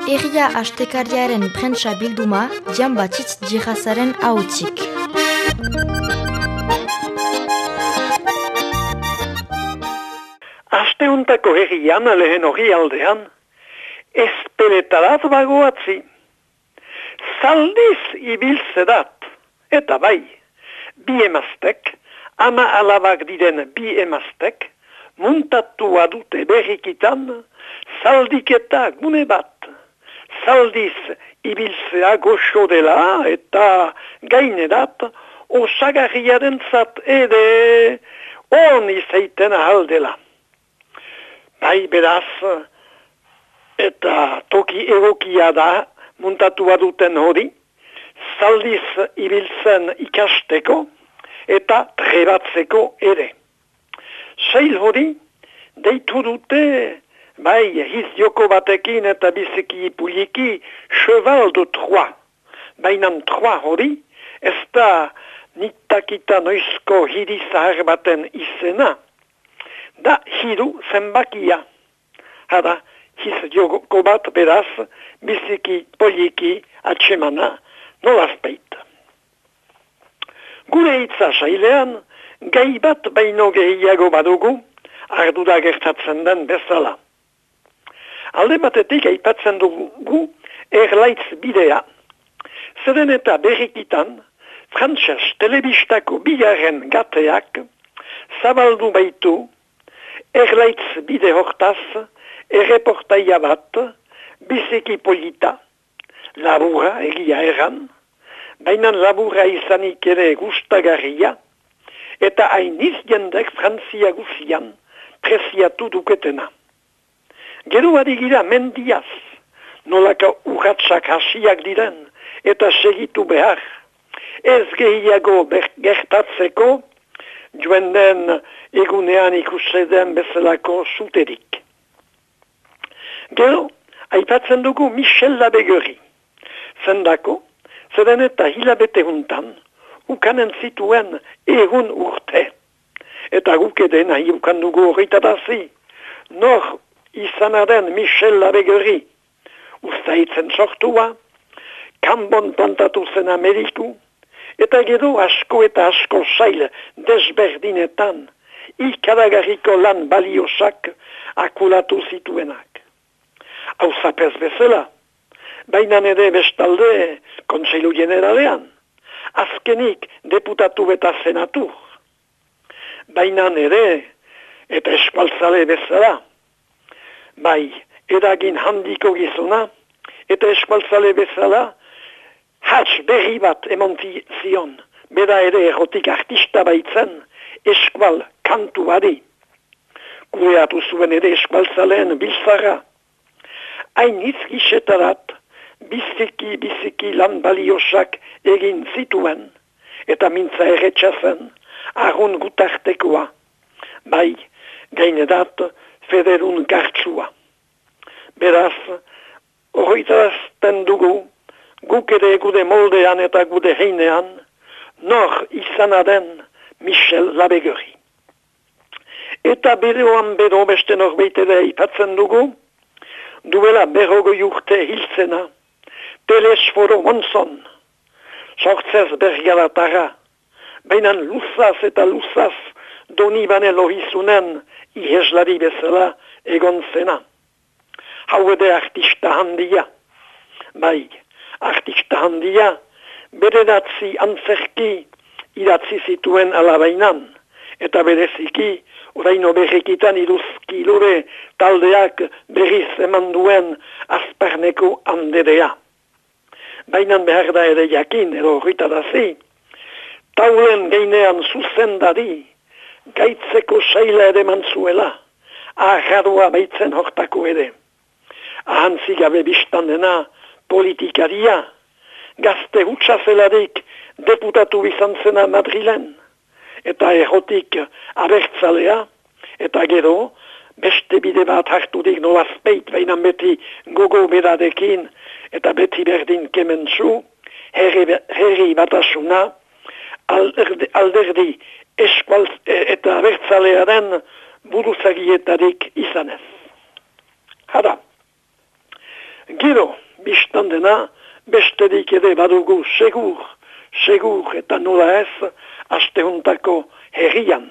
Herria astekariaren prentsa bilduma, Jan Batxitz Jihazaren ahotzik. Asteuntako herrian lehen hori aldean, espeletarat bagoatzi. Zaldiz ibiltzedat, eta bai, bi emaztek, ama alabak diren bi emaztek, muntatua dute berrikitan, zaldiketa gune bat. Zaldiz ibiltzea goxo dela eta gainerat osagarriaren zat ere on izaiten ahaldela. Bai beraz, eta toki egokia da muntatua duten hori, zaldiz ibiltzen ikasteko eta trebatzeko ere. Sail hori, deitu dute, bai, hizjoko batekin eta biziki puliki, cheval de Troie. Bainan Troie hori, ez da nitakita noizko hiri zahar baten izena, da hiru zenbakia. Hada, hizjoko bat beraz, biziki poliki atsemana nolazpeit. Gure hitza sailean, gai bat baino gehiago badugu, ardura gertatzen den bezala. Alde batetik aipatzen dugu erlaitz bidea. Zeren eta berrikitan, frantses telebistako bigarren gateak zabaldu baitu erlaitz bide hortaz erreportaia bat biziki polita, labura egia erran, baina labura izanik ere gustagarria, eta hainiz jendek Frantzia guzian preziatu duketena. Gero adigira mendiaz, nolaka urratsak hasiak diren, eta segitu behar, ez gehiago gertatzeko, joen den egunean ikuseden bezalako zuterik. Gero, aipatzen dugu Michel Labegeri, zendako, zeren eta hilabete huntan, ukanen zituen egun urte. Eta guk eden nahi ukan dugu horretarazi, nor izanaren Michel Labegeri, ustaitzen sortua, kanbon plantatu zen Ameriku, eta gero asko eta asko sail desberdinetan, ikaragarriko lan baliosak akulatu zituenak. Hau zapez bezala, baina ere bestalde Kontseilu Generalean, azkenik deputatu eta senatur. Baina ere, eta eskualtzale bezala, bai, eragin handiko gizona, eta eskualtzale bezala, hats berri bat emonti zion, bera ere erotik artista baitzen, eskual kantu badi. Kureatu zuen ere eskualtzaleen biltzara. Hain izkixetarat, biziki lan baliosak egin zituen, eta mintza erretxazen, argun gutartekoa, bai, gainedat federun gartxua. Beraz, horretarazten dugu, guk ere gude moldean eta gude heinean, nor izanaden Michel Labegeri. Eta beroan bero beste norbait ere ipatzen dugu, duela berrogoi urte hiltzena, Telesforo Monzon, sortzez bergalatara, bainan luzaz eta luzaz Donibane lohizunen iheslari bezala egon zena. Hau ede artista handia, bai, artista handia, beredatzi antzerki idatzi zituen alabainan, eta bereziki, oraino berrikitan iruzki lore taldeak berriz eman duen Azparneko Anderea. Bainan behar da ere jakin, edo horretarazi, taulen gainean zuzendari, gaitzeko saila ere mantzuela, aharroa baitzen hortako ere. Ahantzi gabe biztan dena politikaria, gazte hutsazelarik deputatu izan zena Madrilen, eta errotik abertzalea, eta gero, beste bide bat harturik nolazpeit, bainan beti gogo beradekin, eta beti berdin kementzu, herri batasuna, alderdi eskualtz eta abertzalearen buruzagietarik izanez. Hada, Gero, biztandena, besterik ere badugu segur eta nola ez, astehuntako herrian.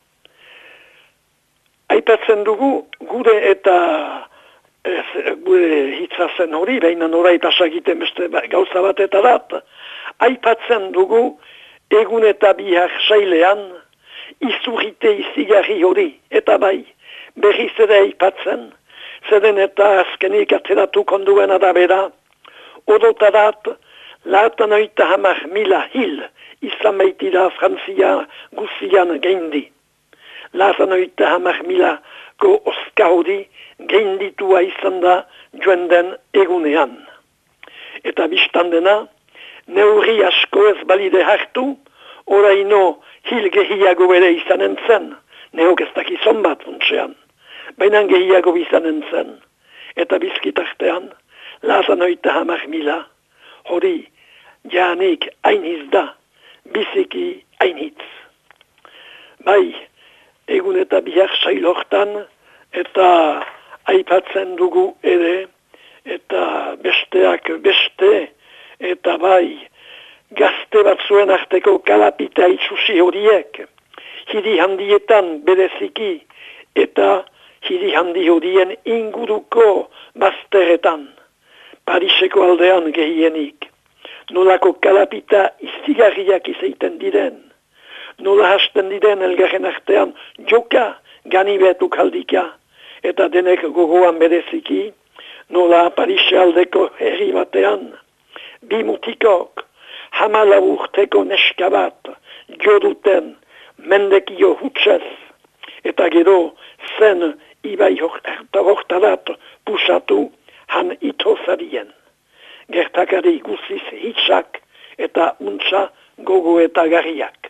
Aipatzen dugu gure eta gure hitzazen hori, behin norai pasagiten beste gauza bat eta dat, aipatzen dugu egun eta bihar sailean, izurrite izigarri hori, eta bai, berriz ere aipatzen, zeden eta azkenik atzeratu konduen adabera, odotarat, 90.000 hil izan baitira Frantzia guzian geindi. 90.000 ko oskaudi geinditua izan da joan den egunean. Eta biztandena, neurri asko ez balide hartu, oraino hil gehiago ere izanen zen, neok ez dakizon bat funtsean, baina gehiago izanen zen. Eta bizkitartean, 90.000 hori jaanik hainiz da, biziki hainitz. Bai, egun eta bihar sailortan, eta aipatzen dugu ere, eta besteak beste, eta bai, gazte batzuen arteko kalapita itsusi horiek, hiri handietan bereziki, eta hiri handi horien inguruko bazteretan, Pariseko aldean gehienik, nolako kalapita izigarriak izaiten diren, nola hasten diren elgarren artean joka ganibetuk aldika, eta denek gogoan bereziki, nola Parise aldeko herri batean, bi mutikok, 14 urteko neska bat, jo duten mendekio hutsez, eta gero zen ibai hortarat pusatu han itozarien. Gertakari guziz hitsak eta untsa gogo eta garriak.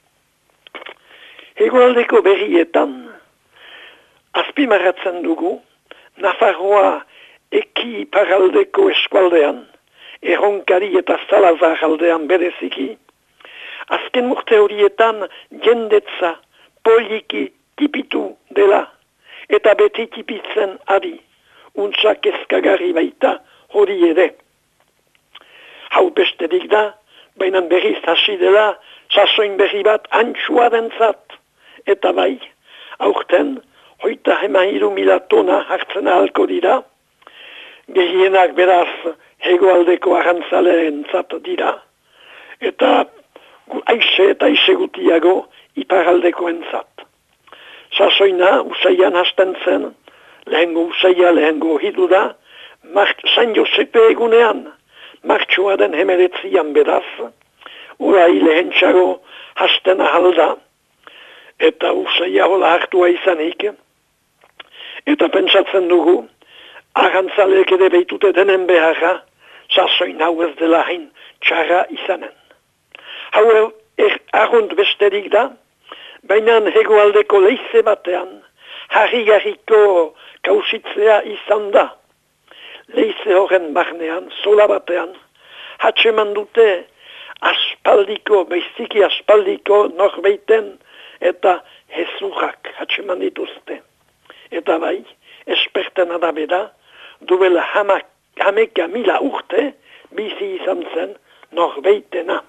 Hegoaldeko berrietan, azpimarratzen dugu, Nafarroa eki paraldeko eskualdean, Erronkari eta Salazar aldean bereziki, azken urte horietan jendetza poliki tipitu dela, eta beti tipitzen ari, untsa kezkagarri baita hori ere. Hau besterik da, baina berriz hasi dela, sasoin berri bat antxua dentzat, eta bai, aurten, 32.000 tona hartzen ahalko dira, gehienak beraz hegoaldeko arrantzaleen zat dira, eta aixe eta aixe gutiago iparaldeko entzat. Sasoina usaian hasten zen, lehengo usaia lehengo hidura, San Josepe egunean, martxoaren 19 beraz, orai lehentxago hasten ahalda, eta usaia hola hartua izanik, eta pentsatzen dugu, arrantzaleek ere behitute denen beharra, sasoin hau ez dela hain txarra izanen. Hau arrunt besterik da, baina hegoaldeko leize batean, harri-garriko kausitzea izan da. Leize horren barnean, sola batean, hatxeman dute aspaldiko, beiziki aspaldiko norbeiten eta hezurrak hatxeman dituzte. Eta bai, esperten adabera, duela 11.000 urte bizi izan zen norbeitena.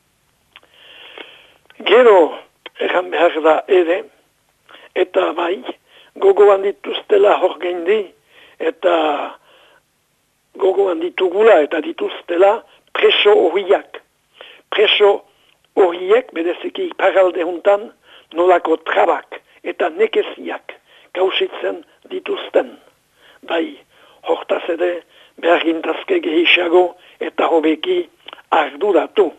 Gero, erran behar da ere, eta bai, gogoan dituztela hor geindi, eta gogoan ditugula eta dituztela preso horiak. Preso horiek, bereziki iparalde juntan, nolako trabak eta nekeziak kausitzen dituzten. Bai, hortaz ere, behar gintazke gehiago eta hobeki arduratu.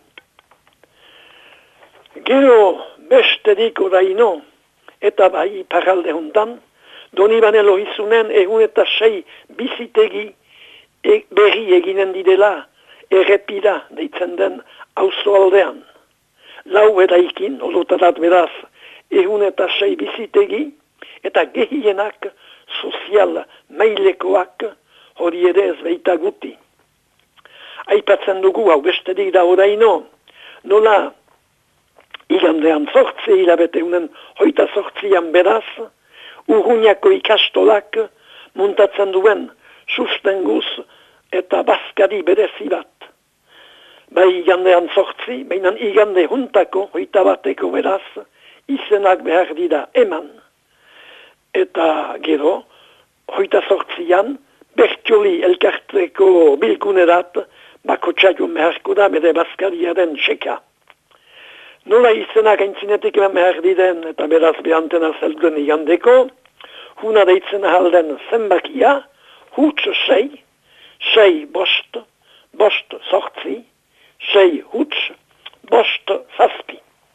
Gero besterik oraino, eta bai iparalde juntan, Donibane Lohizunen egun eta 6 bizitegi berri eginen didela errepida deitzen den auzo aldean. Lau eraikin, odotarat beraz, egun eta 6 bizitegi, eta gehienak sozial mailekoak hori ere ez beita guti. Aipatzen dugu hau besterik da oraino, nola igandean 8 hilabete unen 28 beraz, Urruñako ikastolak muntatzen duen sustenguz eta bazkari berezi bat. Bai igandean 8, baina igande juntako, 21 beraz, izenak behar dira eman. Eta gero, 28an, Bertioli elkarteko bilkunerat, bako txaiun beharko da bere bazkariaren txeka. Nola izenak aintzinetik eman behar diren eta beraz behantena zelduen igandeko, huna deitzen ahalden zenbakia, huts 6, 6 bost, bost 8, 6 huts, bost 7.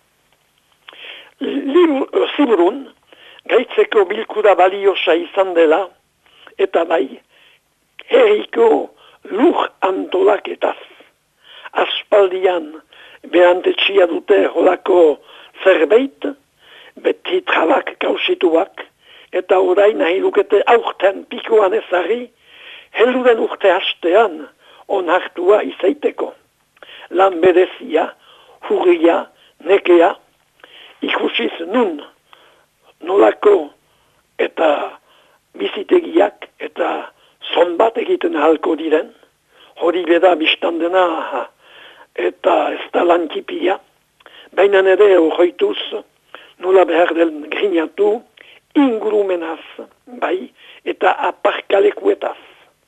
Ziburun, gaitzeko bilkura baliosa izan dela, eta bai, herriko lur antolaketaz. Aspaldian, behantetxia dute holako zerbait, beti trabak kausituak, eta orain nahi lukete aurten pikoan ezari, helduren urte hastean onartua izaiteko. Lan berezia, hurria, nekea, ikusiz nun, nolako eta bizitegiak eta zonbat egiten halko diren, hori beda biztandena eta ez da lankipia, baina nire horretuz nola behar den grinatu ingurumenaz, bai, eta aparkalekuetaz.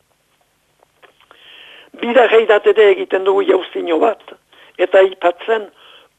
Bidarreidatede egiten dugu jauzino bat, eta ipatzen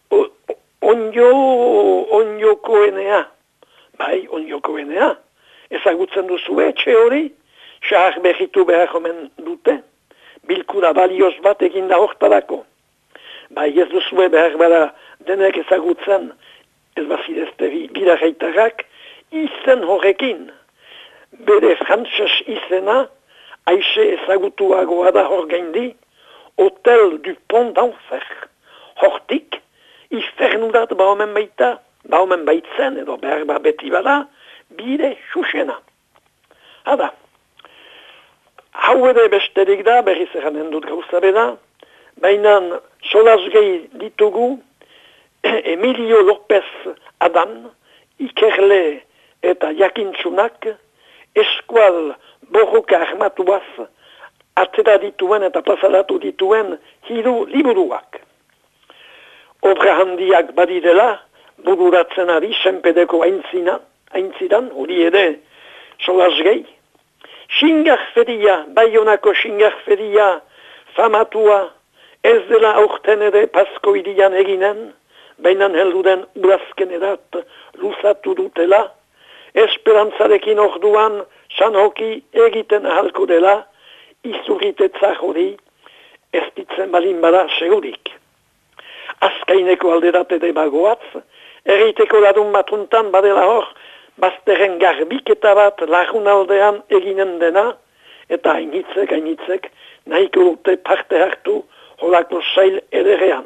onjokoenea, bai, onjokoenea, ezagutzen duzu etxe hori, xahar behitu behar omen dute, bilkura balioz bat eginda hortarako. Bai, ez duzue behar bada denek ezagutzen, ez bazidezte bidarreitarrak, izen horrekin, bere frantses izena, aixe ezagutuagoa da hor gaindi, Hotel du Pont d'Enfer. Hortik, ifernudat baumen baita, baumen baitzen, edo behar beti bada, bide xuxena. Hada, hau ere besterik da, berriz eranen dut gauza beda, baina solazgei ditugu, Emilio López Adam, ikerle eta jakintzunak, eskual borroka armatuaz, atera dituen eta plazaratu dituen hiru liburuak. Obra handiak badidela, bururatzen ari, senpedeko aintzidan, hori ere solazgei. Xingarferia, Baionako xingarferia, famatua, ez dela aurten ere Pasko irian eginen, baina helduden urazken edat luzatu dutela, esperantzarekin orduan sanoki egiten ahalko dela, izurritetza hori ez ditzen balin bada segurik. Azkaineko alderatede bagoatz, erriteko ladun batuntan badela hor, bazteren garbiketa bat lagun aldean eginen dena, eta hainitzek, nahiko dute parte hartu holako sail ederean.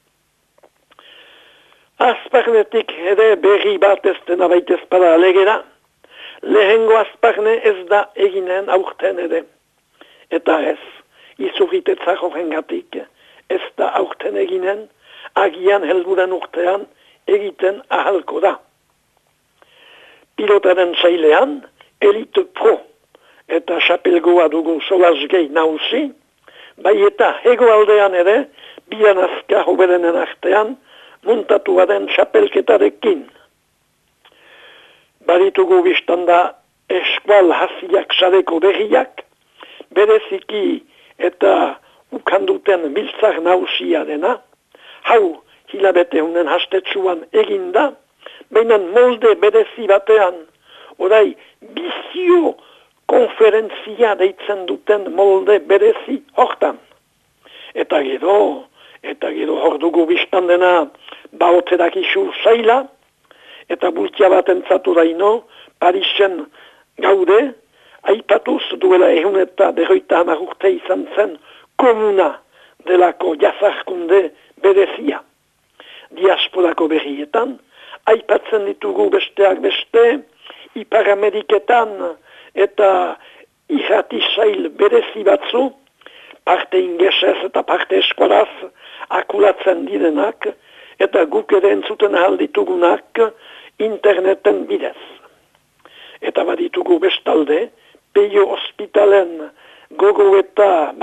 Azparnetik ere berri bat ez dena baitezpada alegera, lehengo azparne ez da eginen aurten ere. Eta ez, izurritetza horrengatik, ez da aurten eginen, agian helduren urtean egiten ahalko da. Pilotaren sailean, Elite Pro eta xapelgoa dugu solazgei nausi, bai eta hegoaldean ere, bian azka hoberenen artean, muntatua den xapelketarekin. Baritugu biztanda eskual hasiak sareko berriak, bereziki eta ukanduten biltzak nausia dena, hau hilabete honen hastetsuan eginda, baina molde berezi batean, orai bizio konferentzia deitzen duten molde berezi hortan. Eta gero hor dugu biztandena baoterak isu zaila, eta bultia bat entzatu daino, Parisen gaude, aipatuz duela 150 urte izan zen komuna delako jazarkunde berezia. Diasporako berrietan, aipatzen ditugu besteak beste, Ipar Ameriketan eta irratisail berezi batzu, parte ingesez eta parte eskualaz akulatzen direnak, eta guk ere entzuten ahal ditugunak interneten bidez. Eta baditugu bestalde, Peio Hospitalen gogoeta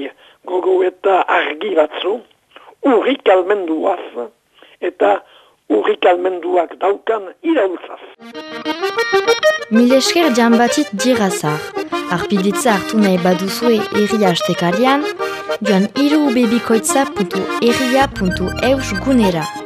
argi batzu, urrik almenduaz, eta urrik almenduak daukan iraultzaz. Mil esker Giambatit Dirazar. Arpiditza hartu nahi baduzue erria astekarian, joan irubebikoitza.erria.eus gunera.